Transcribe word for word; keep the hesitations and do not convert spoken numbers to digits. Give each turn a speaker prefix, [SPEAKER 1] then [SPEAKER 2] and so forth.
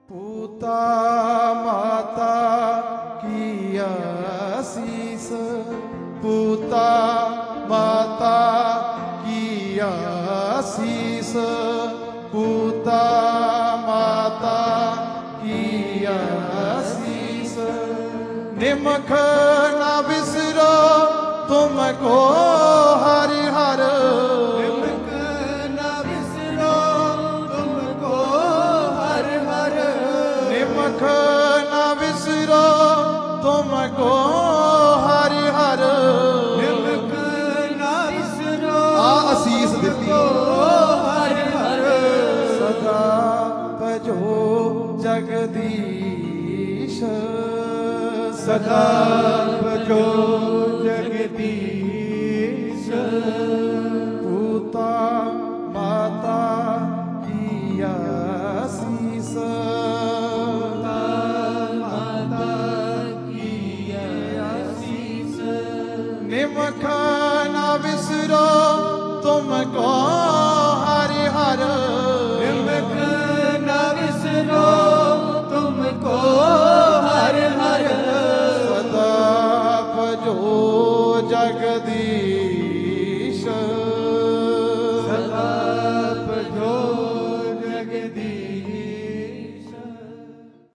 [SPEAKER 1] पूता माता की आसीस, पूता माता की आसीस, पूता माता की आसीस। निमख न बिसरो तुमको हरि हर,
[SPEAKER 2] निमख न बिसरो तुमको हर हर,
[SPEAKER 1] निमख न बिसरो तुमको हरि हर।
[SPEAKER 2] निमख न बिसरो
[SPEAKER 1] आ असीस दिती
[SPEAKER 2] हर हर,
[SPEAKER 1] सदा भजो जगदीश,
[SPEAKER 2] सदा भजो जगदीश।
[SPEAKER 1] पूता माता की आसीस,
[SPEAKER 2] माता की आसीस।
[SPEAKER 1] निमख न बिसरो तुमको हरि हर,